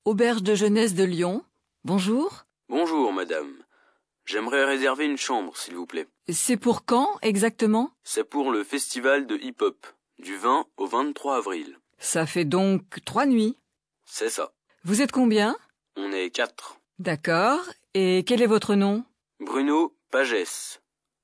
Auberge de jeunesse de Lyon. Bonjour. Bonjour, madame. J'aimerais réserver une chambre, s'il vous plaît. C'est pour quand, exactement? C'est pour le festival de hip-hop, du 20 au 23 avril. Ça fait donc 3 nuits. C'est ça. Vous êtes combien? On est 4. D'accord. Et quel est votre nom? Bruno Pagès.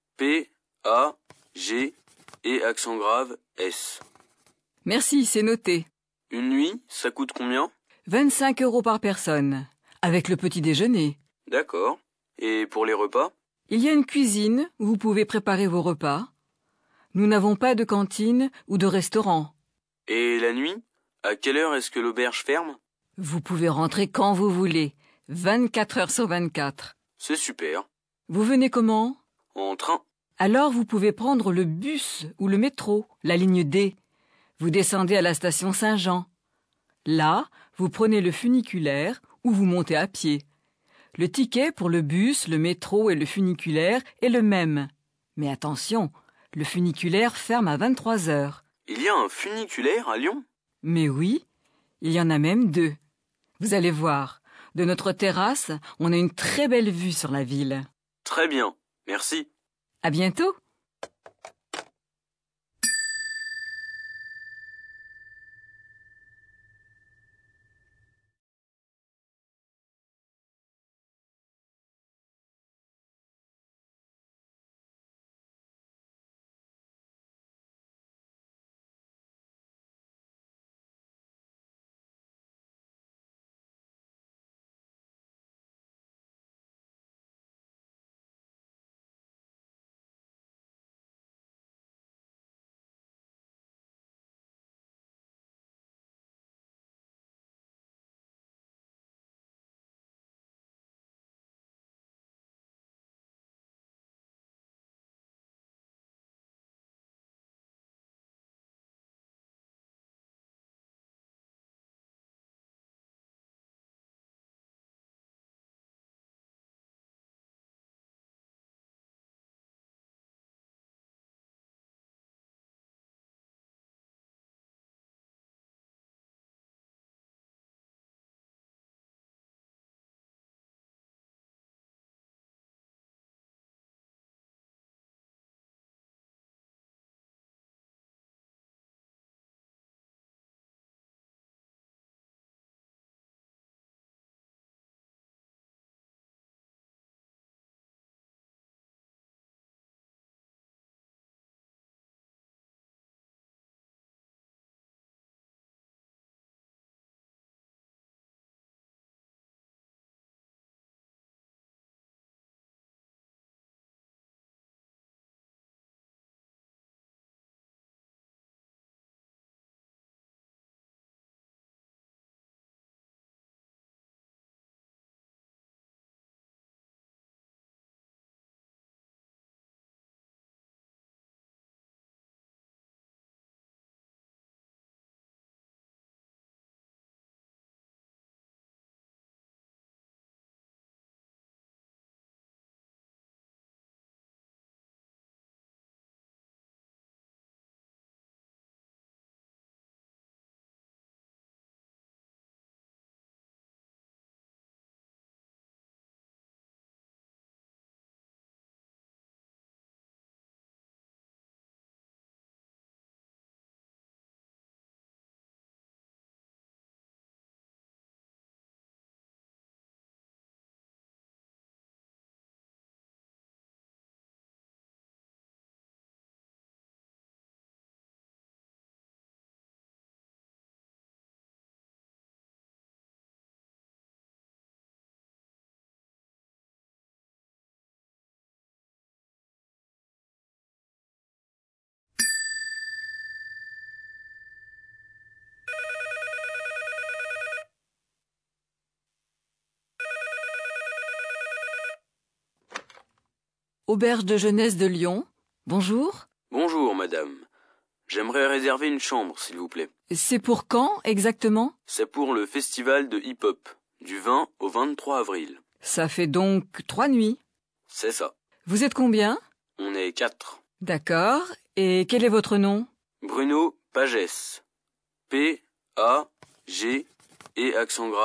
P-A-G et accent grave S. Merci, c'est noté. Une nuit, ça coûte combien? 25 € par personne, avec le petit déjeuner. D'accord. Et pour les repas? Il y a une cuisine où vous pouvez préparer vos repas. Nous n'avons pas de cantine ou de restaurant. Et la nuit? À quelle heure est-ce que l'auberge ferme? Vous pouvez rentrer quand vous voulez, 24 heures sur 24. C'est super. Vous venez comment? En train? Alors vous pouvez prendre le bus ou le métro, la ligne D. Vous descendez à la station Saint-Jean. Là, vous prenez le funiculaire ou vous montez à pied. Le ticket pour le bus, le métro et le funiculaire est le même. Mais attention, le funiculaire ferme à 23 heures. Il y a un funiculaire à Lyon? Mais oui, il y en a même 2. Vous allez voir, de notre terrasse, on a une très belle vue sur la ville. Très bien, merci. À bientôt! Auberge de jeunesse de Lyon. Bonjour. Bonjour, madame. J'aimerais réserver une chambre, s'il vous plaît. C'est pour quand, exactement? C'est pour le festival de hip-hop, du 20 au 23 avril. Ça fait donc 3 nuits. C'est ça. Vous êtes combien? On est 4. D'accord. Et quel est votre nom? Bruno Pagès. P-A-G et accent grave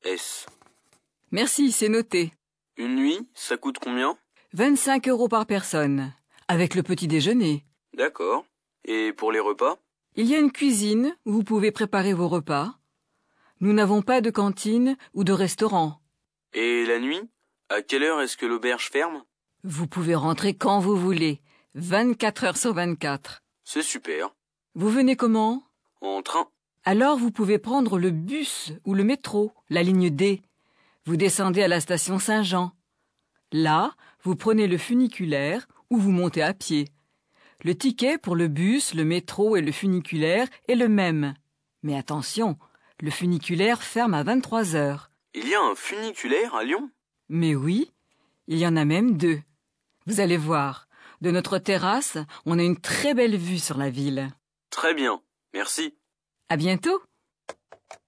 S. Merci, c'est noté. Une nuit, ça coûte combien? 25 € par personne, avec le petit déjeuner. D'accord. Et pour les repas? Il y a une cuisine où vous pouvez préparer vos repas. Nous n'avons pas de cantine ou de restaurant. Et la nuit? À quelle heure est-ce que l'auberge ferme? Vous pouvez rentrer quand vous voulez, 24 heures sur 24. C'est super. Vous venez comment? En train? Alors vous pouvez prendre le bus ou le métro, la ligne D. Vous descendez à la station Saint-Jean. Là, vous prenez le funiculaire ou vous montez à pied. Le ticket pour le bus, le métro et le funiculaire est le même. Mais attention, le funiculaire ferme à 23 heures. Il y a un funiculaire à Lyon? Mais oui, il y en a même 2. Vous allez voir, de notre terrasse, on a une très belle vue sur la ville. Très bien. Merci. À bientôt!